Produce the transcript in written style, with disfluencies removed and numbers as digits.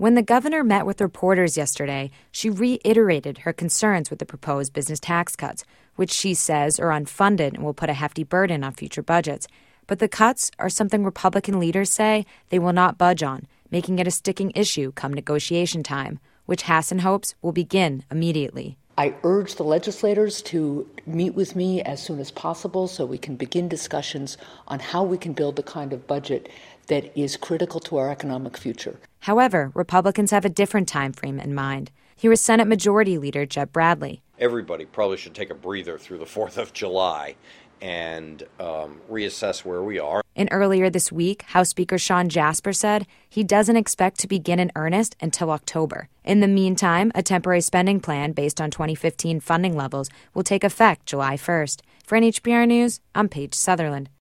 When the governor met with reporters yesterday, she reiterated her concerns with the proposed business tax cuts, which she says are unfunded and will put a hefty burden on future budgets. But the cuts are something Republican leaders say they will not budge on, making it a sticking issue come negotiation time, which Hassan hopes will begin immediately. I urge the legislators to meet with me as soon as possible so we can begin discussions on how we can build the kind of budget that is critical to our economic future. However, Republicans have a different time frame in mind. Here is Senate Majority Leader Jeb Bradley. Everybody probably should take a breather through the 4th of July and reassess where we are. And earlier this week, House Speaker Sean Jasper said he doesn't expect to begin in earnest until October. In the meantime, a temporary spending plan based on 2015 funding levels will take effect July 1st. For NHBR News, I'm Paige Sutherland.